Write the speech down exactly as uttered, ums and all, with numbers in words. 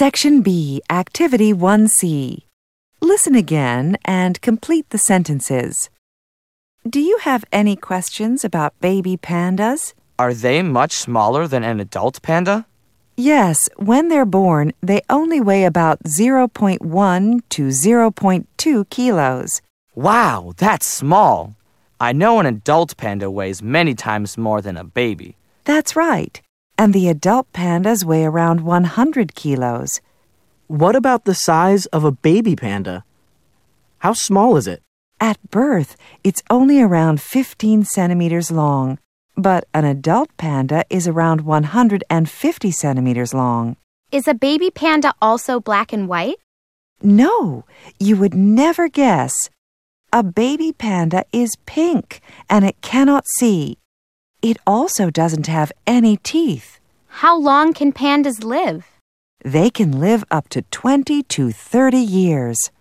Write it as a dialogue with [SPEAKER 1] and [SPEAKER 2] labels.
[SPEAKER 1] Section B, Activity one C. Listen again and complete the sentences. Do you have any questions about baby pandas?
[SPEAKER 2] Are they much smaller than an adult panda?
[SPEAKER 1] Yes, when they're born, they only weigh about zero point one to zero point two kilos.
[SPEAKER 2] Wow, that's small. I know an adult panda weighs many times more than a baby.
[SPEAKER 1] That's right. And the adult pandas weigh around one hundred kilos.
[SPEAKER 3] What about the size of a baby panda? How small is it?
[SPEAKER 1] At birth, it's only around fifteen centimeters long, but an adult panda is around one hundred fifty centimeters long.
[SPEAKER 4] Is a baby panda also black and white?
[SPEAKER 1] No, you would never guess. A baby panda is pink and it cannot see. It also doesn't have any teeth.
[SPEAKER 4] How long can pandas live?
[SPEAKER 1] They can live up to twenty to thirty years.